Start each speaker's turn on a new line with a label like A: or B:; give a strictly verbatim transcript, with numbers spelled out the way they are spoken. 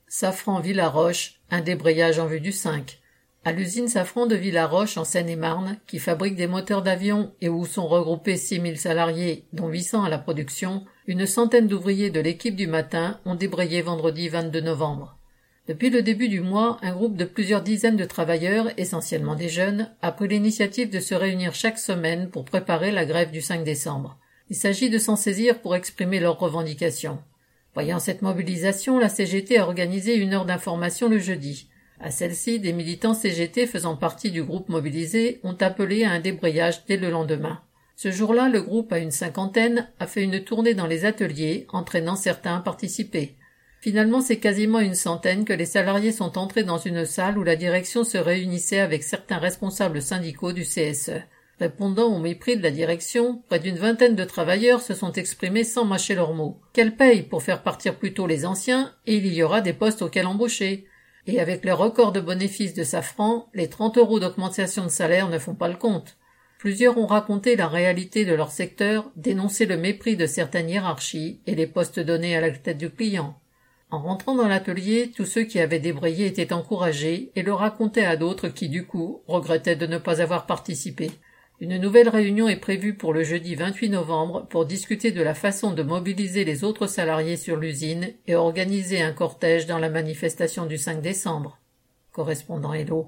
A: Safran Villaroche, un débrayage en vue du cinq. À l'usine Safran de Villaroche en Seine-et-Marne, qui fabrique des moteurs d'avion et où sont regroupés six mille salariés, dont huit cents à la production, une centaine d'ouvriers de l'équipe du matin ont débrayé vendredi vingt-deux novembre. Depuis le début du mois, un groupe de plusieurs dizaines de travailleurs, essentiellement des jeunes, a pris l'initiative de se réunir chaque semaine pour préparer la grève du cinq décembre. Il s'agit de s'en saisir pour exprimer leurs revendications. Voyant cette mobilisation, la C G T a organisé une heure d'information le jeudi. À celle-ci, des militants C G T faisant partie du groupe mobilisé ont appelé à un débrayage dès le lendemain. Ce jour-là, le groupe, à une cinquantaine, a fait une tournée dans les ateliers, entraînant certains à participer. Finalement, c'est quasiment une centaine que les salariés sont entrés dans une salle où la direction se réunissait avec certains responsables syndicaux du C S E. Répondant au mépris de la direction, près d'une vingtaine de travailleurs se sont exprimés sans mâcher leurs mots. Quelle paye pour faire partir plus tôt les anciens, et il y aura des postes auxquels embaucher. Et avec le record de bénéfices de Safran, les trente euros d'augmentation de salaire ne font pas le compte. Plusieurs ont raconté la réalité de leur secteur, dénoncé le mépris de certaines hiérarchies et les postes donnés à la tête du client. En rentrant dans l'atelier, tous ceux qui avaient débrayé étaient encouragés et le racontaient à d'autres qui, du coup, regrettaient de ne pas avoir participé. Une nouvelle réunion est prévue pour le jeudi vingt-huit novembre pour discuter de la façon de mobiliser les autres salariés sur l'usine et organiser un cortège dans la manifestation du cinq décembre. Correspondant Hello.